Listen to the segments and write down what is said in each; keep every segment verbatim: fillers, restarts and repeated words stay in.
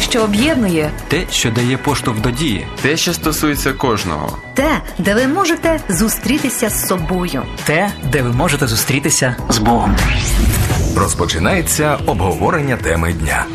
що об'єднує. Те, що дає поштовх до дії. Те, що стосується кожного. Те, де ви можете зустрітися з собою. Те, де ви можете зустрітися з Богом. Розпочинається обговорення теми дня.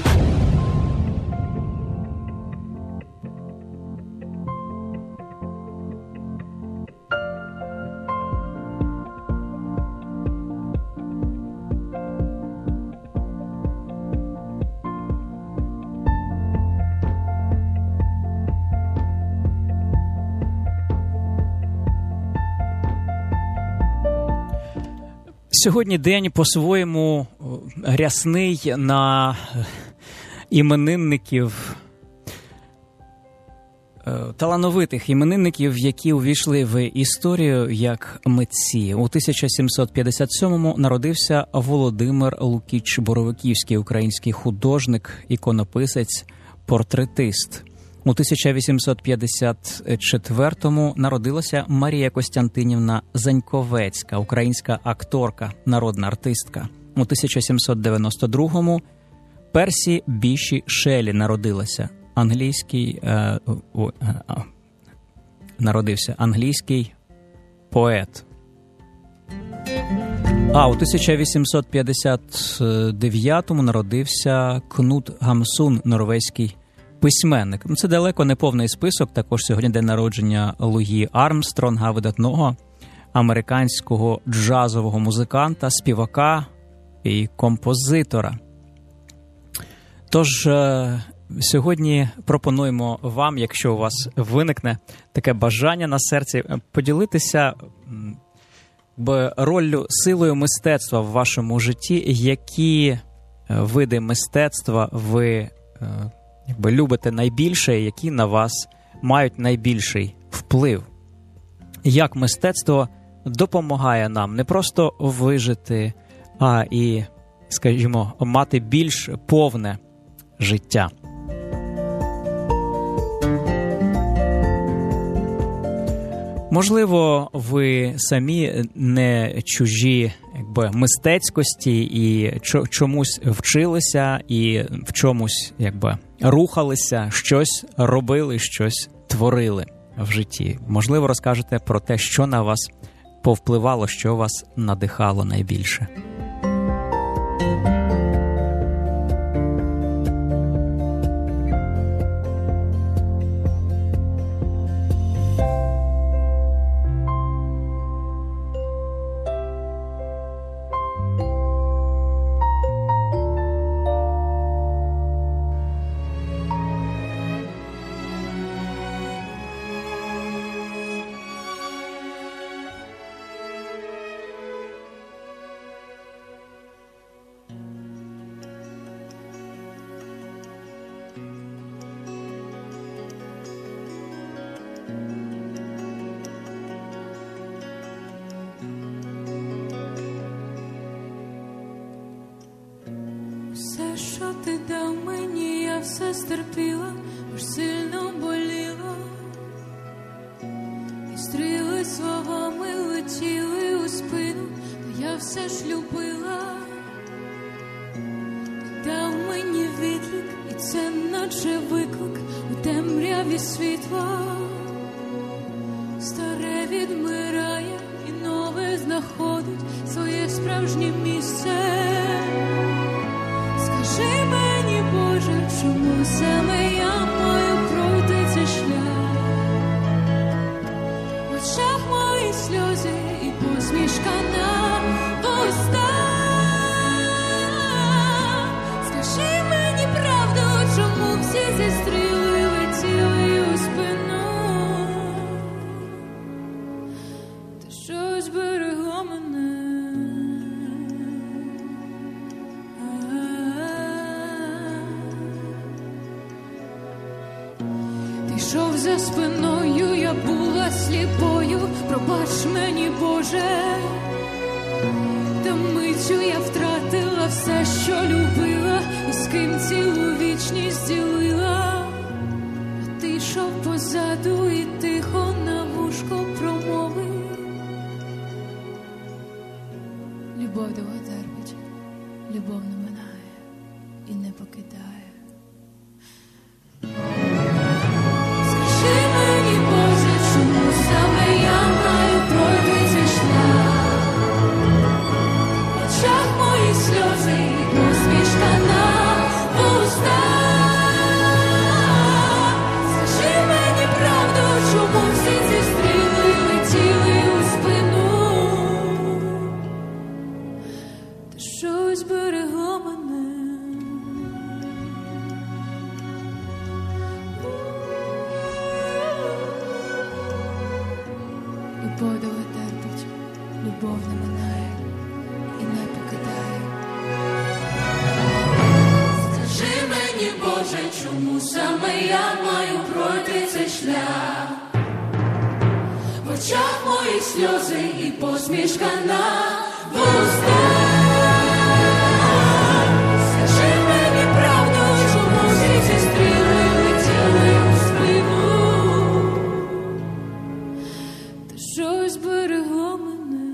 Сьогодні день по-своєму рясний на іменинників, талановитих іменинників, які увійшли в історію як митці. У тисяча сімсот п'ятдесят сьомому народився Володимир Лукіч Боровиківський, український художник, іконописець, портретист. У тисяча вісімсот п'ятдесят четвертому народилася Марія Костянтинівна Заньковецька, українська акторка, народна артистка. У тисяча сімсот дев'яносто другому Персі Біші Шеллі народилася, англійський е, о, е, е, народився англійський поет. А у тисяча вісімсот п'ятдесят дев'ятому народився Кнут Гамсун, норвезький письменник. Це далеко не повний список. Також сьогодні день народження Луї Армстронга, видатного американського джазового музиканта, співака і композитора. Тож сьогодні пропонуємо вам, якщо у вас виникне таке бажання на серці, поділитися роллю, силою мистецтва в вашому житті, які види мистецтва ви якби любите найбільше, які на вас мають найбільший вплив. Як мистецтво допомагає нам не просто вижити, а і, скажімо, мати більш повне життя. Можливо, ви самі не чужі якби мистецькості і чомусь вчилися, і в чомусь якби рухалися, щось робили, щось творили в житті. Можливо, розкажете про те, що на вас повпливало, що вас надихало найбільше. Все стерпіла, аж сильно боліла, і стріли словами летіли у спину, та я все ж любила. Ти дав мені відлік, і це наче виклик у темряві світла. Старе відмирає, і нове знаходить своє справжнє місце. Скажи мені, Боже, чому саме я маю пройти цей шлях? В очах мої сльози і посмішка на устах. Скажи мені правду, чому всі ці стріли летіли у спину? Та щось берегло мене. Йшов за спиною, я була сліпою, пробач мені, Боже. Та миттю я втратила все, що любила, і з ким цілу вічність ділила. А ти йшов позаду і тихо на вушко промовив: любов довго терпить, любов не минає і не покидає. Боже, чому саме я маю пройти цей шлях? В очах моїх сльози і посмішка на вустах. Скажи мені правду, чому всі ці стріли летіли у спину? Та щось берегло мене.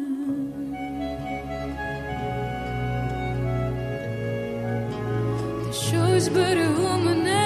Та щось берегло мене.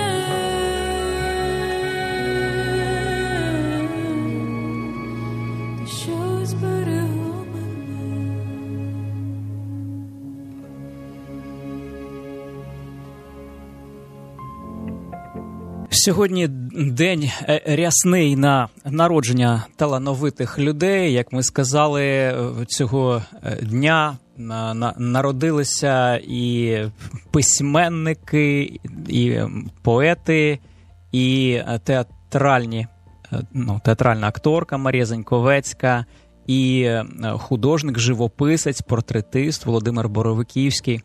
Сьогодні день рясний на народження талановитих людей. Як ми сказали, цього дня народилися і письменники, і поети, і театральні, ну, театральна акторка Марія Заньковецька, і художник-живописець, портретист Володимир Боровиківський,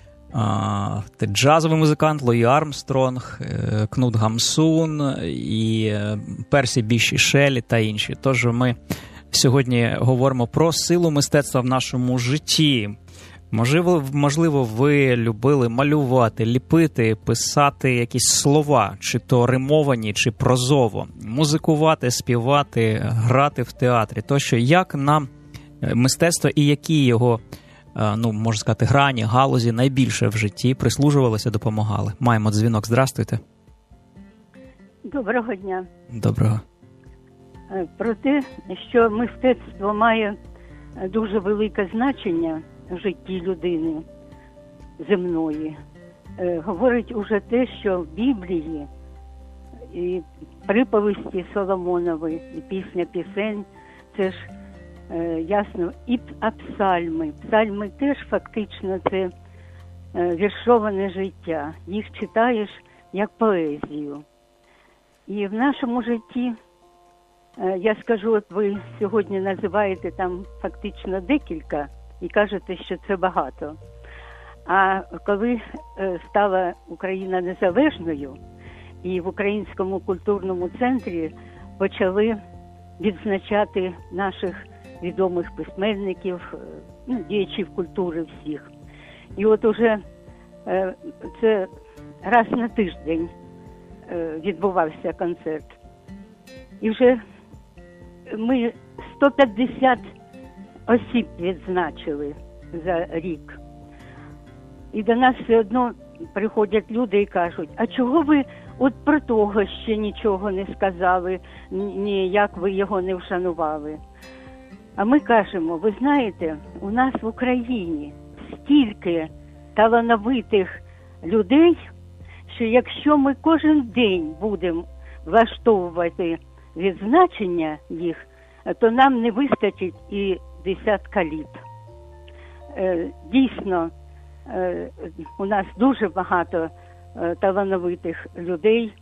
а, джазовий музикант Луї Армстронг, Кнут Гамсун і Персі Біші Шелі та інші. Тож ми сьогодні говоримо про силу мистецтва в нашому житті. Можливо, можливо, ви любили малювати, ліпити, писати якісь слова, чи то римовані, чи прозово, музикувати, співати, грати в театрі. Тощо, як нам мистецтво і які його, ну, можна сказати, грані, галузі найбільше в житті прислужувалися, допомагали? Маємо дзвінок. Здрастуйте. Доброго дня. Доброго. Про те, що мистецтво має дуже велике значення в житті людини земної, говорить уже те, що в Біблії і приповісті Соломонові, і пісня пісень, це ж ясно, і а псальми. Псальми теж фактично це віршоване життя. Їх читаєш як поезію. І в нашому житті, я скажу, от ви сьогодні називаєте там фактично декілька і кажете, що це багато. А коли стала Україна незалежною, і в Українському культурному центрі почали відзначати наших відомих письменників, ну, діячів культури всіх. І от уже е, це раз на тиждень е, відбувався концерт. І вже ми сто п'ятдесят осіб відзначили за рік. І до нас все одно приходять люди і кажуть, а чого ви от про того ще нічого не сказали, ні, як ви його не вшанували? А ми кажемо, ви знаєте, у нас в Україні стільки талановитих людей, що якщо ми кожен день будемо влаштовувати відзначення їх, то нам не вистачить і десятка літ. Дійсно, у нас дуже багато талановитих людей,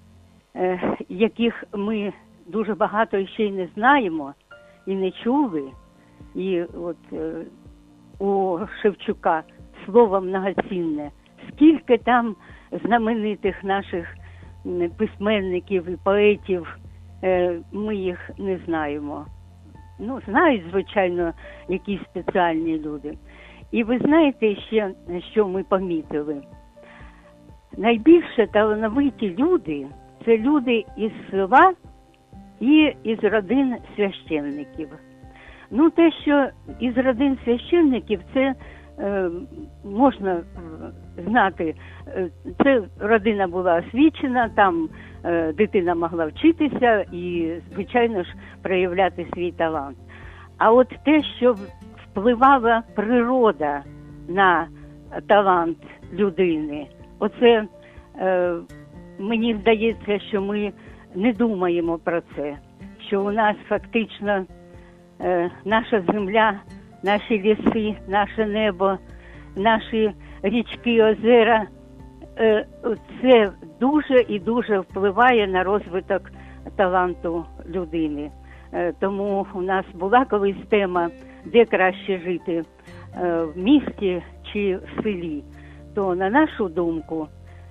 яких ми дуже багато ще й не знаємо і не чули. І от у Шевчука слово многоцінне. Скільки там знаменитих наших письменників і поетів, ми їх не знаємо. Ну, знають, звичайно, якісь спеціальні люди. І ви знаєте ще, що ми помітили? Найбільше талановиті люди – це люди із села і із родин священників. Ну, те, що із родин священників, це е, можна знати. Це родина була освічена, там е, дитина могла вчитися і, звичайно ж, проявляти свій талант. А от те, що впливала природа на талант людини, оце, е, мені здається, що ми не думаємо про це, що у нас фактично е, наша земля, наші ліси, наше небо, наші річки, озера, е, це дуже і дуже впливає на розвиток таланту людини. Е, тому у нас була колись тема, де краще жити, е, в місті чи в селі. То, на нашу думку,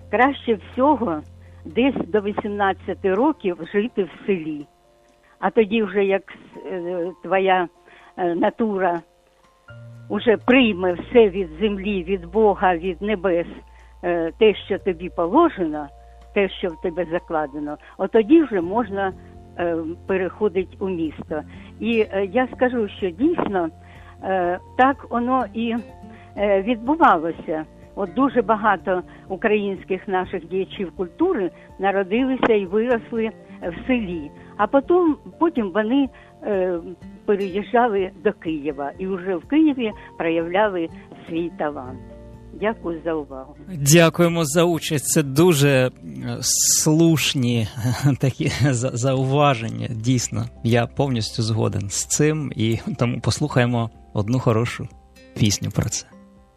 краще всього десь до вісімнадцяти років жити в селі. А тоді вже як е, твоя е, натура уже прийме все від землі, від Бога, від небес, е, те, що тобі положено, те, що в тебе закладено, от тоді вже можна е, переходити у місто. І е, я скажу, що дійсно е, так воно і е, відбувалося. От дуже багато українських наших діячів культури народилися і виросли в селі. А потім, потім вони е, переїжджали до Києва і вже в Києві проявляли свій талант. Дякую за увагу. Дякуємо за участь. Це дуже слушні такі зауваження. Дійсно, я повністю згоден з цим. І тому послухаємо одну хорошу пісню про це.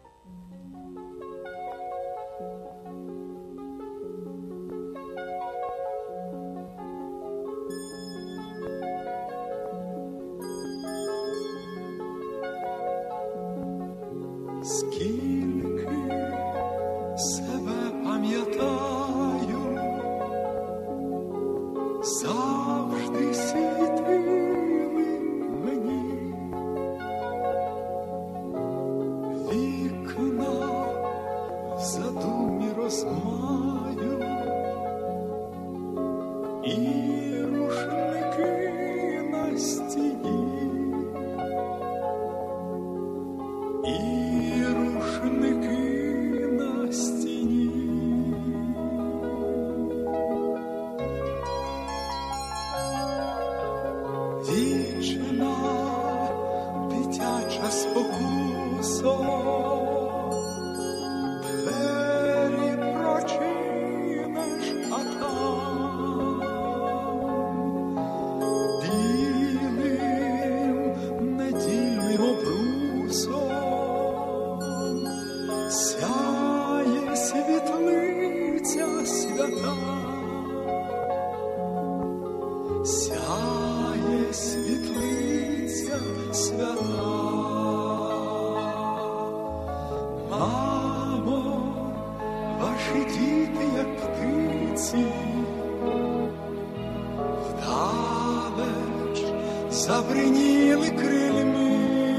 Забриніли крильми,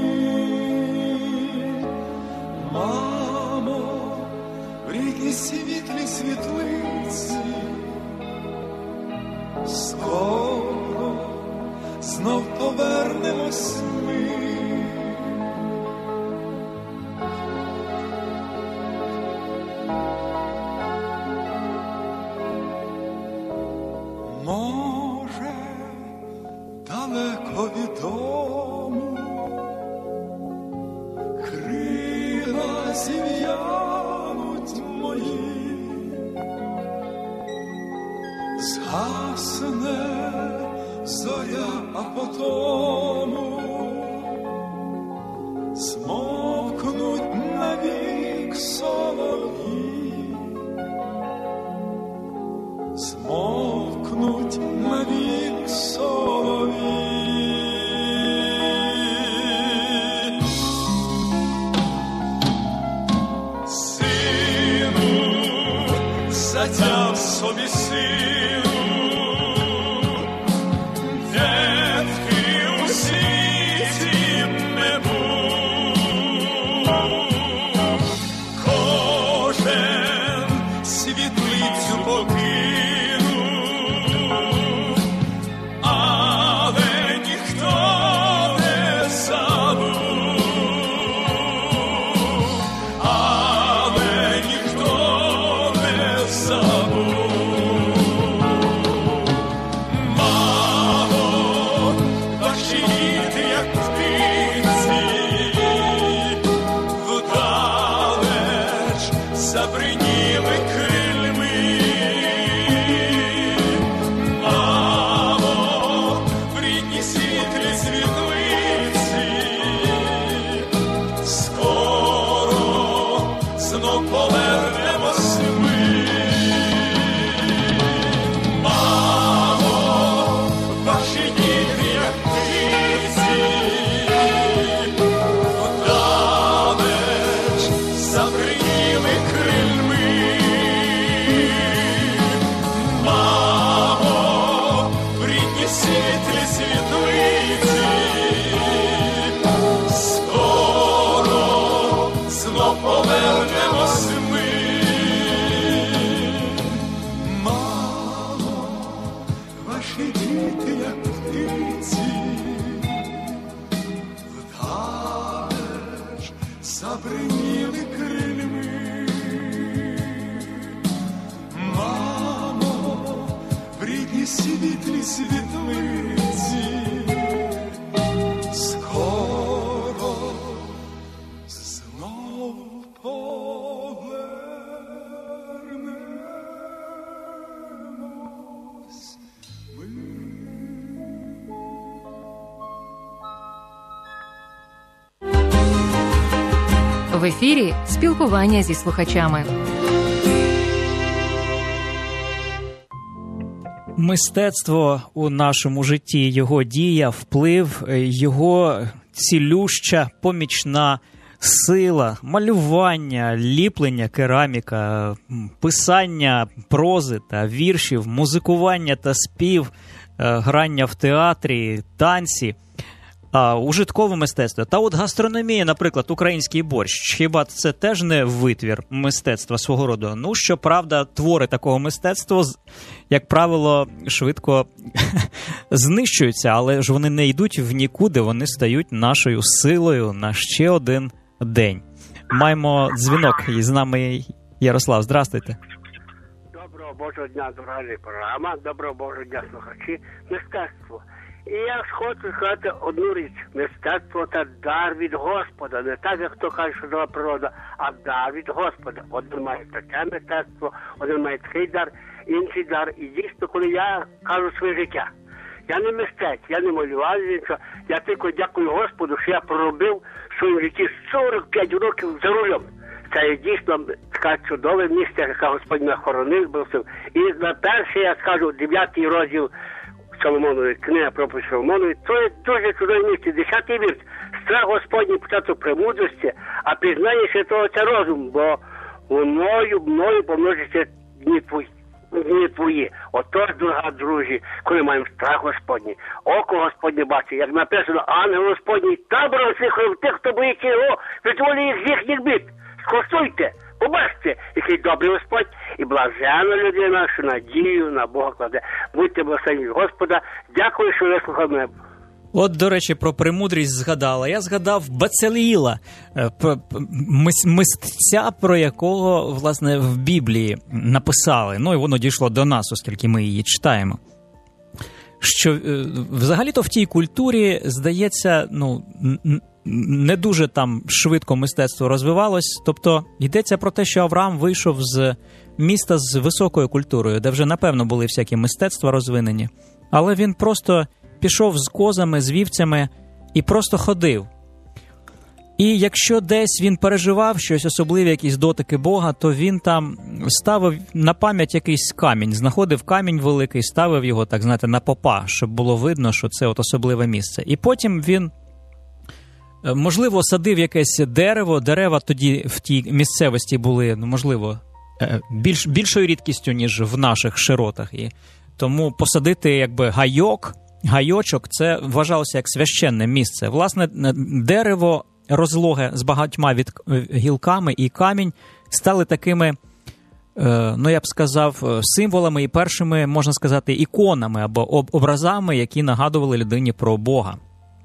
мамо, в рідній світлій світлиці, скоро знов повернемось ми. Далеко від дому крила зів'януть мої, згасне зоря, а потому змовкнуть навік солов'ї, змовкнуть навік солов'ї. Затяв собі силу, де б ти у світі не був, кожен світлицю покинув, але ніхто не забув, але ніхто забув. світлі світлиці, скоро знов повернемось ми. В ефірі спілкування зі слухачами. Мистецтво у нашому житті, його дія, вплив, його цілюща, помічна сила, малювання, ліплення, кераміка, писання прози та віршів, музикування та спів, грання в театрі, танці, ужиткове мистецтво. Та от гастрономія, наприклад, український борщ, хіба це теж не витвір мистецтва свого роду? Ну, щоправда, твори такого мистецтва, як правило, швидко знищуються, але ж вони не йдуть в нікуди, вони стають нашою силою на ще один день. Маємо дзвінок, і з нами Ярослав. Здрастуйте. Доброго Божого дня, дорога програма, доброго Божого дня, слухачі. Мистецтво. І я хочу сказати одну річ. Мистецтво – це дар від Господа. Не так, як хто каже, що дала природа, а дар від Господа. Один має таке мистецтво, один має такий дар, інший дар. І дійсно, коли я кажу своє життя, я не мистець, я не малював нічого. Я тільки дякую Господу, що я проробив в своєму житті сорок п'ять років за рулем. Це є дійсно таке чудове місце, яке Господь мене хоронив, бросив. І на перше, я скажу, дев'ятий розділ Соломонової, книга про Соломонові, то є дуже чудове місце. Десятий вірш. Страх Господній початок премудрості, а пізнання святого це розум, бо мною, мною помножиться дні твої. Дні твої. Отож, дорога друзі, коли маємо страх Господній, око Господнє бачить, як написано, ангел Господній табором слухав тих, хто боїться його, відволі їх з їхніх бід. Скоштуйте, побачте, який добрий Господь, і блажена людина, що надію на Бога кладе. Будьте благословені Господа. Дякую, що вислухали мене. От, до речі, про премудрість згадала. Я згадав Бацаліїла, мисця, про якого, власне, в Біблії написали. Ну, і воно дійшло до нас, оскільки ми її читаємо. Що, взагалі-то, в тій культурі, здається, ну, не дуже там швидко мистецтво розвивалось. Тобто, йдеться про те, що Авраам вийшов з міста з високою культурою, де вже, напевно, були всякі мистецтва розвинені. Але він просто пішов з козами, з вівцями і просто ходив. І якщо десь він переживав щось особливе, якісь дотики Бога, то він там ставив на пам'ять якийсь камінь, знаходив камінь великий, ставив його, так знаєте, на попа, щоб було видно, що це от особливе місце. І потім він, можливо, садив якесь дерево. Дерева тоді в тій місцевості були, ну, можливо, більш, більшою рідкістю, ніж в наших широтах. І тому посадити, якби, гайок, гайочок, це вважалося як священне місце. Власне, дерево розлоге з багатьма від гілками і камінь стали такими, ну, я б сказав, символами і першими, можна сказати, іконами або образами, які нагадували людині про Бога.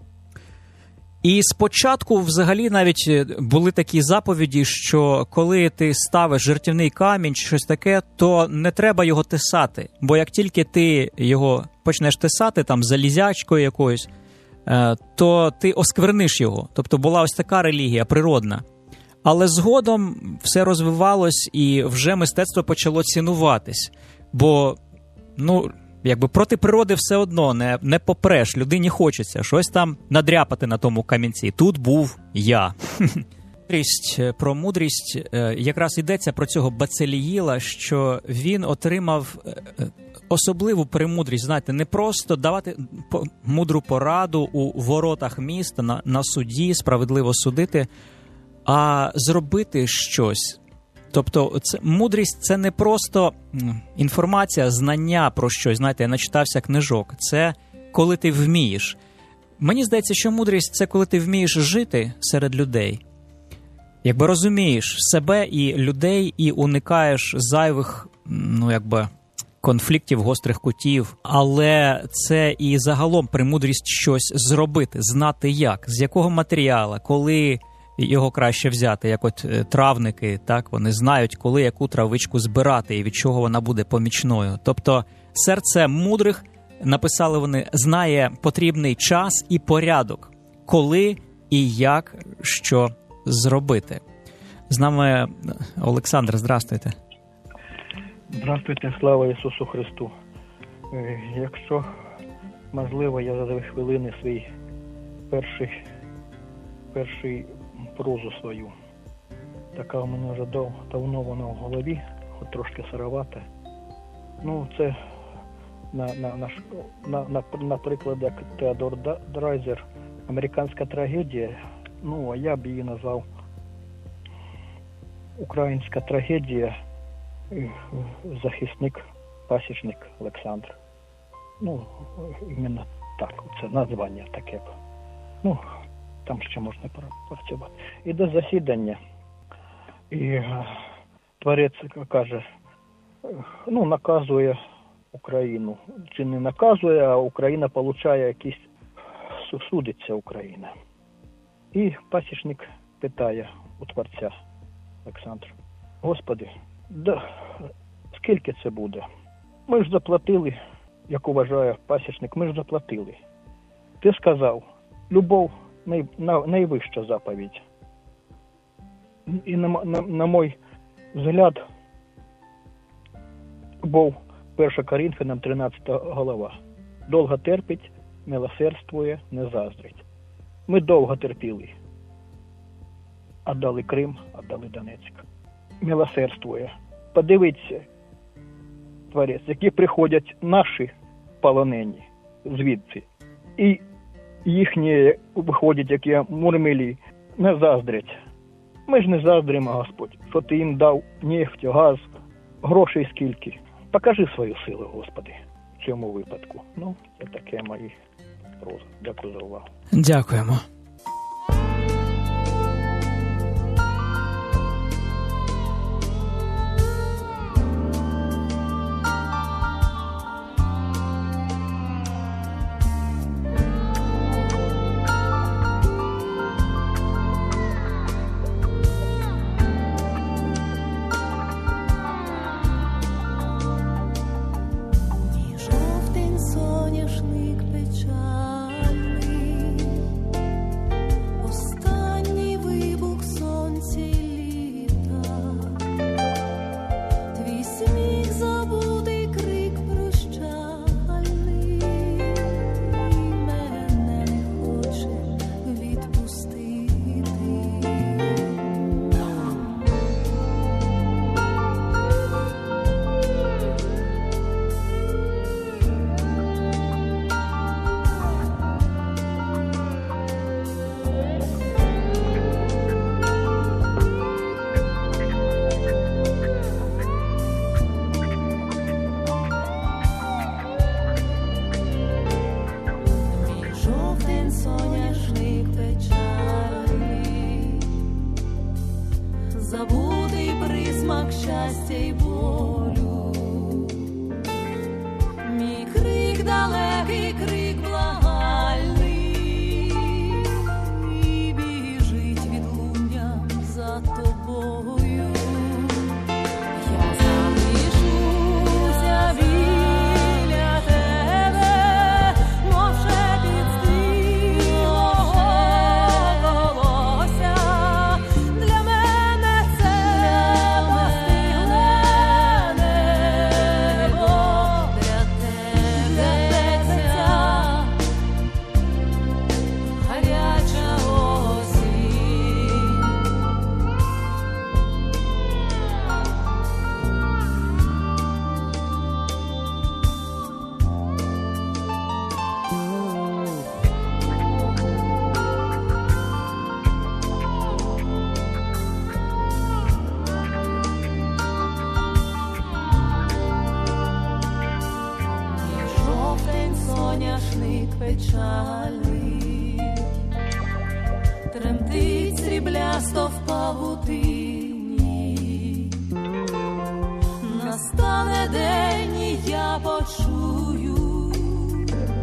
І спочатку взагалі навіть були такі заповіді, що коли ти ставиш жертівний камінь чи щось таке, то не треба його тисати. Бо як тільки ти його почнеш тисати, там, залізячкою якоюсь, то ти оскверниш його. Тобто була ось така релігія природна. Але згодом все розвивалось і вже мистецтво почало цінуватись. Бо, ну, якби проти природи все одно не, не попреш, людині хочеться щось там надряпати на тому камінці. Тут був я. Про мудрість якраз йдеться про цього Бацаліїла, що він отримав особливу премудрість, знаєте, не просто давати мудру пораду у воротах міста, на, на суді, справедливо судити, а зробити щось. Тобто це, мудрість – це не просто інформація, знання про щось. Знаєте, я начитався книжок. Це коли ти вмієш. Мені здається, що мудрість – це коли ти вмієш жити серед людей. Якби розумієш себе і людей, і уникаєш зайвих, ну, якби, конфліктів, гострих кутів. Але це і загалом премудрість щось зробити, знати як, з якого матеріалу, коли його краще взяти, як от травники, так, вони знають, коли яку травичку збирати і від чого вона буде помічною. Тобто серце мудрих, написали вони, знає потрібний час і порядок, коли і як що зробити. З нами Олександр, здрастуйте. Здравствуйте, слава Ісусу Христу. Якщо можливо, я за дві хвилини свій перший, перший прозу свою. Така у мене вже дав, давно вона в голові, хоч трошки сировата. Ну, це, на, на, на, на, на, наприклад, як Теодор Драйзер, «Американська трагедія», ну, а я б її назвав «Українська трагедія», захисник, пасічник Олександр. Ну, іменно так, це названня таке. Ну, там ще можна працювати. Іде засідання, і творець каже, ну, наказує Україну. Чи не наказує, а Україна получає якісь, судиться Україна. І пасічник питає у творця Олександра: Господи, да, скільки це буде? Ми ж заплатили, як вважає пасічник, ми ж заплатили. Ти сказав, любов най, на, найвища заповідь. І на, на, на мой взгляд, був перша Коринфянам тринадцята глава. Довго терпить, милосердствує, не заздрить. Ми довго терпіли. Отдали Крим, отдали Донецьк. Милосердствує. Подивіться, творець, які приходять наші полонені звідси. І їхні виходять, які мурмелі, не заздрять. Ми ж не заздримо, Господь, що ти їм дав нефть, газ, грошей скільки. Покажи свою силу, Господи, в цьому випадку. Ну, це таке мої прози. Дякую за увагу. Дякуємо.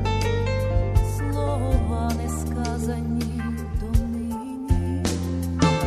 Слова не сказані донині.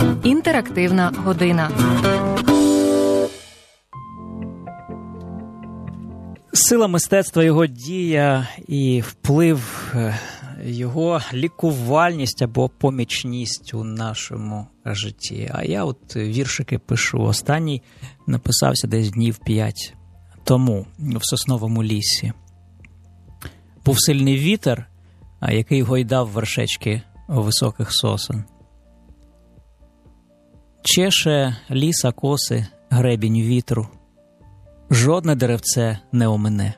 Інтерактивна година. Сила мистецтва, його дія і вплив, його лікувальність або помічність у нашому житті. А я от віршики пишу. Останній написався десь днів п'ять тому в сосновому лісі. Був сильний вітер, який гойдав вершечки високих сосен. Чеше ліса коси гребінь вітру, жодне деревце не омине.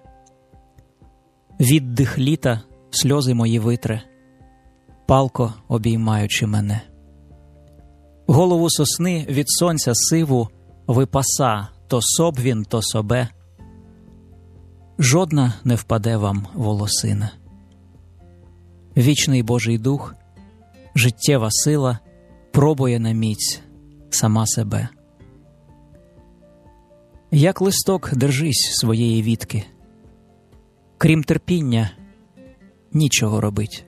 Віддих літа сльози мої витре, палко обіймаючи мене. Голову сосни від сонця сиву випаса то соб він, то собе. Жодна не впаде вам волосина. Вічний Божий дух, життєва сила пробує на міць сама себе. Як листок держись своєї вітки, крім терпіння нічого робить.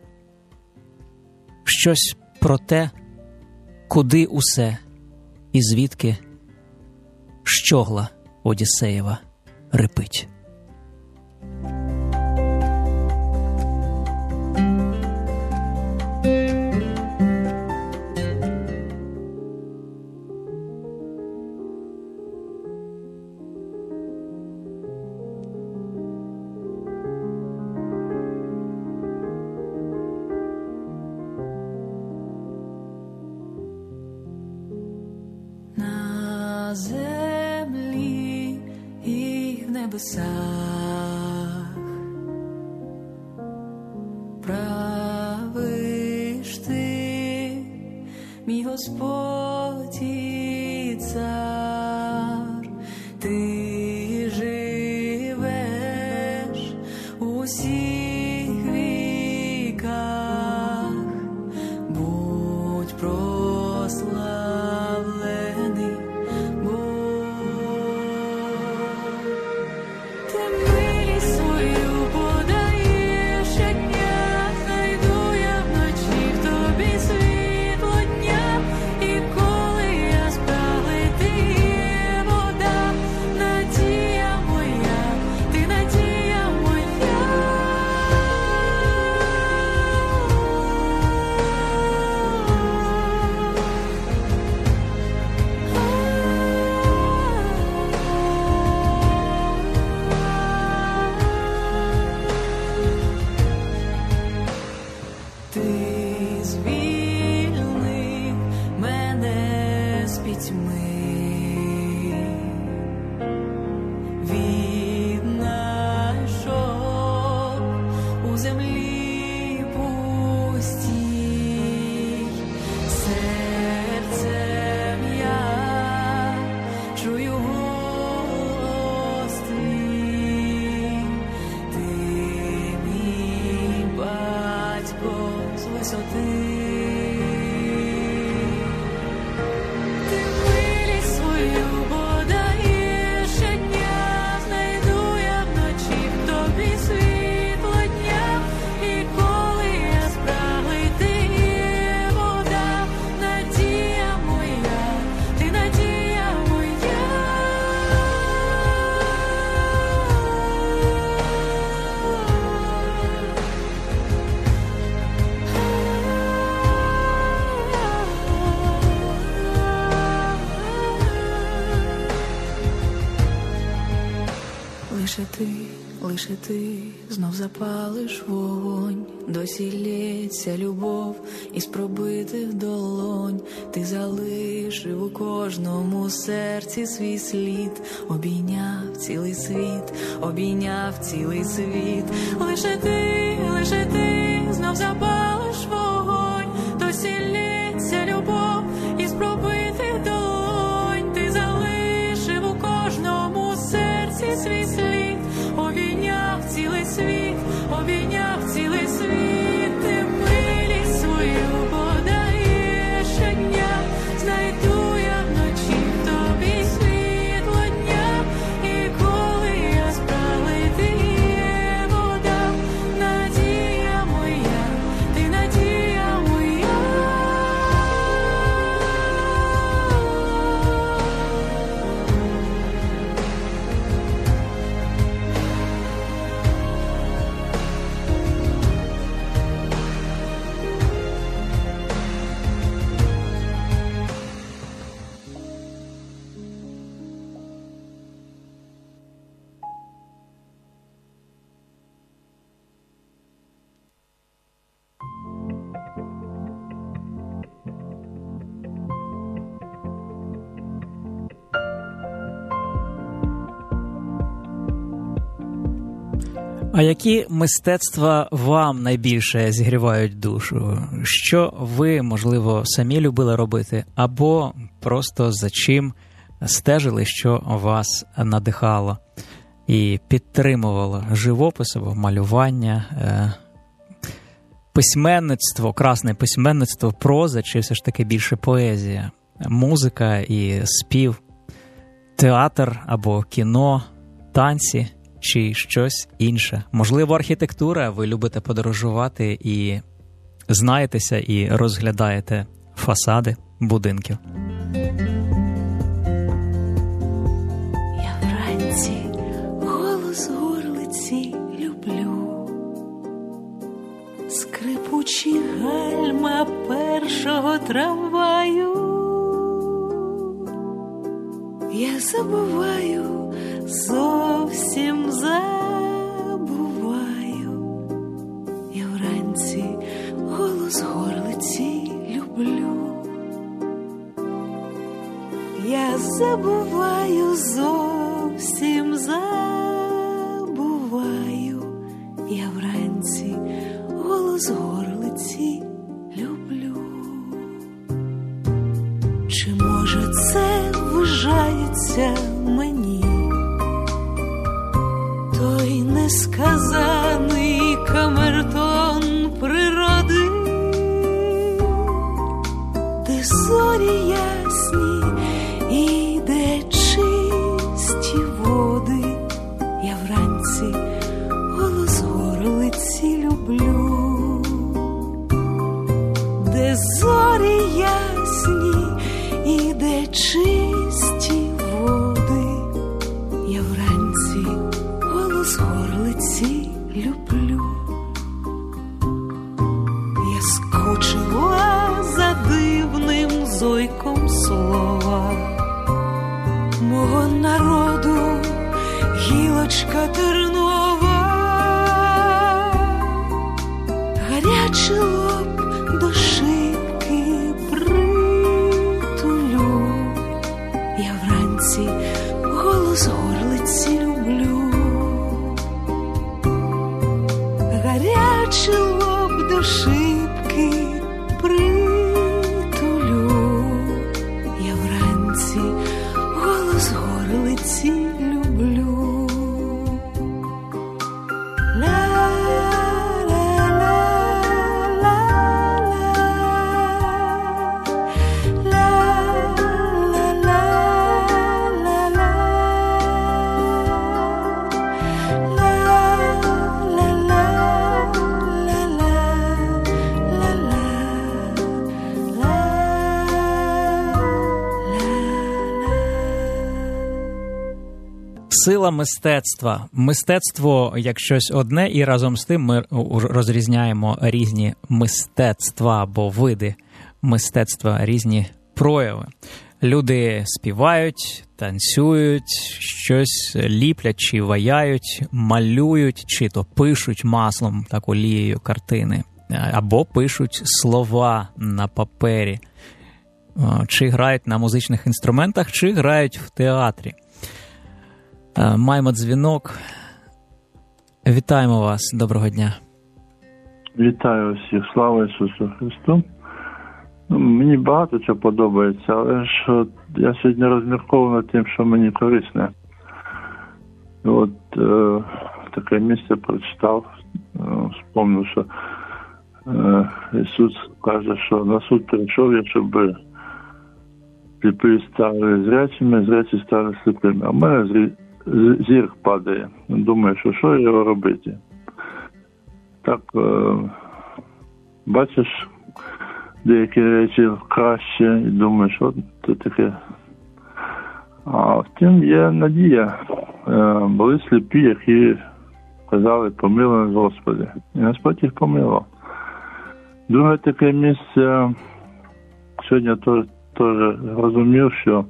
Щось про те, куди усе і звідки щогла Одіссеєва рипить. На землі і в небесах правиш ти, мій Господь і цар, ти живеш у усіх віках, будь прославлений Бог. Ти милість свою подаєш щодня, знайду я вночі в тобі світло дня, і коли я спрагли, ти є вода, надія моя, ти надія моя. Ти звільнив мене з пітьми, віднайшов у землі пустій. Серцем я чую голос твій, ти мій батько з висоти. Ти милість свою подаєш щодня, знайду я вночі в тобі світло дня, і коли я спраглий, ти є вода, надія моя, ти надія моя. Лише ти, лише ти знов запалиш вогонь, досі лється любов із пробитих долонь. Ти залишив у кожному серці свій слід, обійняв цілий світ, обійняв цілий світ. Лише ти, лише ти знов запалиш вогонь, досі лється любов із пробитих долонь. Ти залишив у кожному серці свій слід, обійняв цілий світ, обійняв цілий світ. Ти милість свою подаєш щодня, знайду я вночі в тобі світло дня, і коли я спраглий, ти є вода, надія моя, ти А які мистецтва вам найбільше зігрівають душу? Що ви, можливо, самі любили робити, або просто за чим стежили, що вас надихало і підтримувало? Живопис або малювання, письменництво, красне письменництво, проза, чи все ж таки більше поезія, музика і спів, театр або кіно, танці, чи щось інше? Можливо, архітектура, ви любите подорожувати і знаєтеся і розглядаєте фасади будинків. Я вранці голос горлиці люблю, скрипучі гальма першого трамваю. Я забуваю, зовсім забуваю. Я вранці голос горлиці люблю. Я забуваю, зовсім забуваю. Я вранці голос горлиці люблю. Чи може це вважається мені той несказаний камертон природи, де зорі ясні і де чисті води? Я вранці голос горлиці люблю, де зорі ясні і де чисті води. Я вранці голос горлиці люблю. Я скучила за дивним зойком слова мого народу, гілочка тернова, гарячий лоб до шибки притулю. Я вранці голос горлиці люблю, гарячий лоб до шибки притулю. Я вранці голос горлиці люблю. Сила мистецтва. Мистецтво як щось одне, і разом з тим ми розрізняємо різні мистецтва або види мистецтва, різні прояви. Люди співають, танцюють, щось ліплять чи ваяють, малюють, чи то пишуть маслом, так олією картини, або пишуть слова на папері, чи грають на музичних інструментах, чи грають в театрі. Маємо дзвінок. Вітаємо вас. Доброго дня. Вітаю всіх. Слава Ісусу Христу. Ну, мені багато чого подобається, але ж от, я сьогодні розмірковував над тим, що мені корисне. От е, таке місце прочитав, е, вспомнив, що е, Ісус каже, що на суд прийшов я, щоб сліпі стали зрячими, зрячі стали сліпими. А в мене зрі... зір падає. Думаю, що що його робити? Так, е, бачиш деякі речі краще і думаєш, що це таке. А втім є надія. Е, були сліпі, які казали, помилуй нас, Господи. І Господь їх помилував. Друге таке місце, сьогодні я теж, теж розумів, що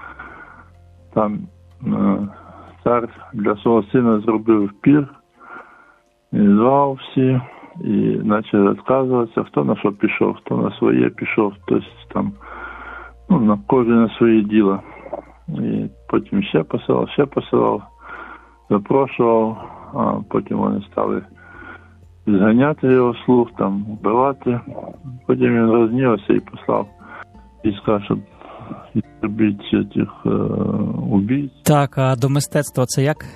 там е, цар для свого сина зробив пір, і звав всі, і почав розказуватися, хто на що пішов, хто на своє пішов, хтось там, ну, на кожен на своє діло. І потім ще посилав, ще посилав, запрошував, а потім вони стали зганяти його слух, там, вбивати. Потім він рознівався і послав війська, щоб зробити цих е, убійць. Так, а до мистецтва це як?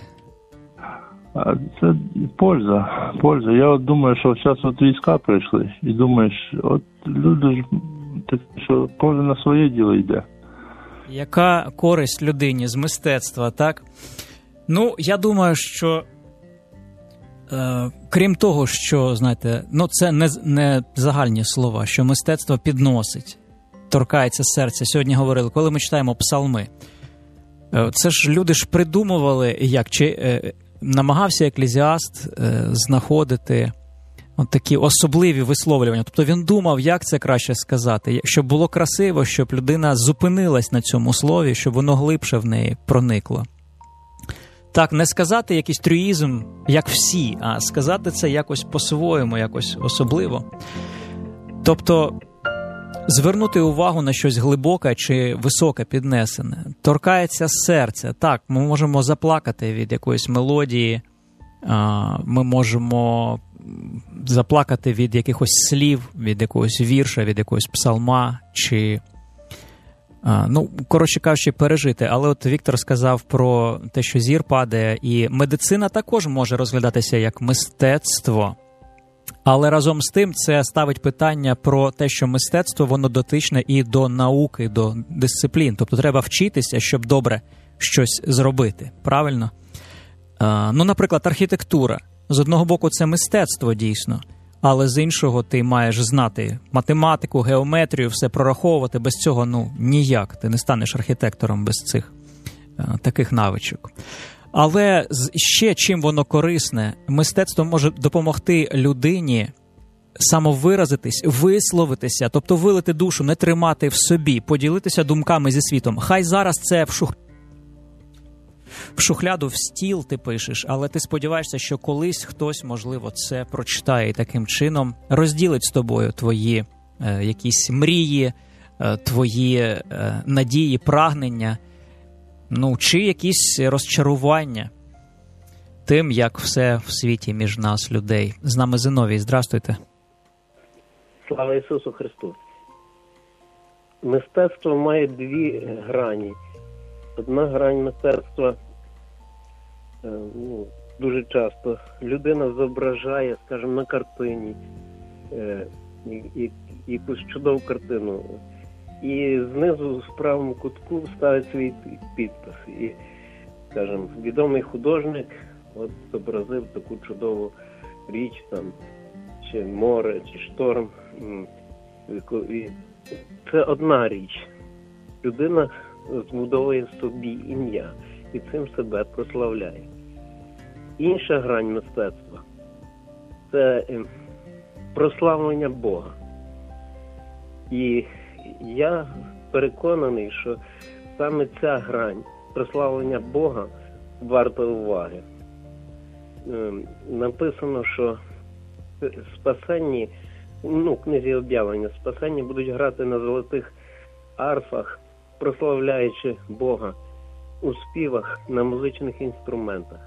А це польза, польза. Я от думаю, що зараз от війська прийшли, і думаєш, от люди ж, так, що кожен на своє діло йде. Яка користь людині з мистецтва, так? Ну, я думаю, що е, крім того, що, знаєте, ну це не, не загальні слова, що мистецтво підносить, торкається серця. Сьогодні говорили, коли ми читаємо псалми, е, це ж люди ж придумували, як, чи е, намагався еклезіаст е, знаходити от такі особливі висловлювання. Тобто він думав, як це краще сказати, щоб було красиво, щоб людина зупинилась на цьому слові, щоб воно глибше в неї проникло. Так, не сказати якийсь трюїзм, як всі, а сказати це якось по-своєму, якось особливо. Тобто звернути увагу на щось глибоке чи високе піднесене. Торкається серця. Так, ми можемо заплакати від якоїсь мелодії, ми можемо заплакати від якихось слів, від якогось вірша, від якогось псалма, чи, ну, коротше кажучи, пережити. Але от Віктор сказав про те, що зір падає, і медицина також може розглядатися як мистецтво. Але разом з тим це ставить питання про те, що мистецтво, воно дотичне і до науки, до дисциплін. Тобто треба вчитися, щоб добре щось зробити. Правильно? Ну, наприклад, архітектура. З одного боку, це мистецтво дійсно, але з іншого ти маєш знати математику, геометрію, все прораховувати. Без цього, ну, ніяк. Ти не станеш архітектором без цих а, таких навичок. Але ще чим воно корисне, мистецтво може допомогти людині самовиразитись, висловитися, тобто вилити душу, не тримати в собі, поділитися думками зі світом. Хай зараз це в шух... в шухляду, в стіл ти пишеш, але ти сподіваєшся, що колись хтось, можливо, це прочитає і таким чином розділить з тобою твої е, якісь мрії, е, твої е, надії, прагнення, ну, чи якісь розчарування тим, як все в світі між нас, людей. З нами Зиновій. Здрастуйте. Слава Ісусу Христу. Мистецтво має дві грані. Одна грань мистецтва, ну, дуже часто людина зображає, скажімо, на картині е, і, і, якусь чудову картину. І знизу в правому кутку ставить свій підпис. І, скажімо, відомий художник от зобразив таку чудову річ, там, чи море, чи шторм. І це одна річ. Людина збудовує собі ім'я і цим себе прославляє. Інша грань мистецтва – це прославлення Бога. І я переконаний, що саме ця грань прославлення Бога варта уваги. Написано, що спасенні, ну, в книзі об'явлення, спасенні будуть грати на золотих арфах, прославляючи Бога у співах на музичних інструментах.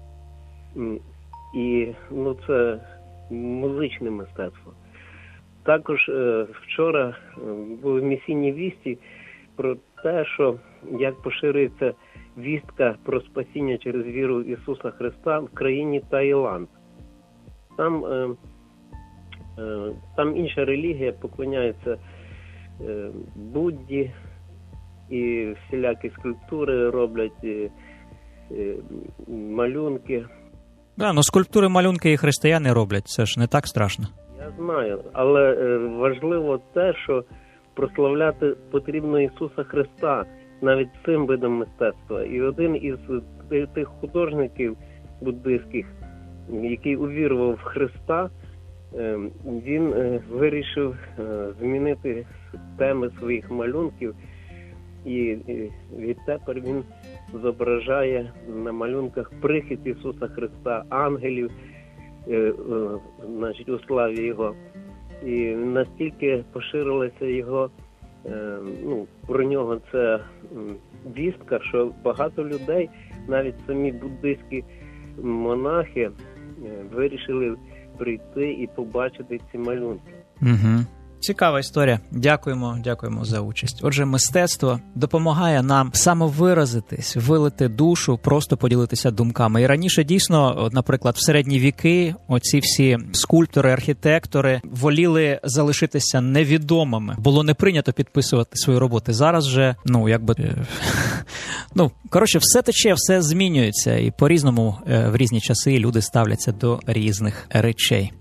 І, ну, це музичне мистецтво. Також е, вчора були місійні вісті про те, що як поширюється вістка про спасіння через віру Ісуса Христа в країні Таїланд. Там, е, е, там інша релігія, поклоняється е, Будді, і всілякі скульптури роблять, і, і малюнки. Да, ну скульптури, малюнки і християни роблять, це ж не так страшно. Я знаю, але е, важливо те, що прославляти потрібно Ісуса Христа навіть цим видом мистецтва. І один із тих художників буддистських, який увірував в Христа, е, він е, вирішив е, змінити теми своїх малюнків, і, і відтепер він зображає на малюнках прихід Ісуса Христа, ангелів, е, е, значить, у славі Його. І настільки поширилася його, е, ну, про нього це вістка, що багато людей, навіть самі буддистські монахи е, вирішили прийти і побачити ці малюнки. Угу. Цікава історія. Дякуємо, дякуємо за участь. Отже, мистецтво допомагає нам самовиразитись, вилити душу, просто поділитися думками. І раніше дійсно, наприклад, в середні віки оці всі скульптори, архітектори воліли залишитися невідомими. Було не прийнято підписувати свої роботи. Зараз же, ну, якби... Ну, коротше, все тече, все змінюється. І по-різному в різні часи люди ставляться до різних речей.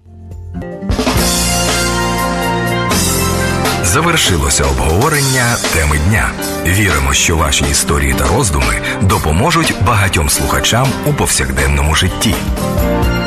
Завершилося обговорення теми дня. Віримо, що ваші історії та роздуми допоможуть багатьом слухачам у повсякденному житті.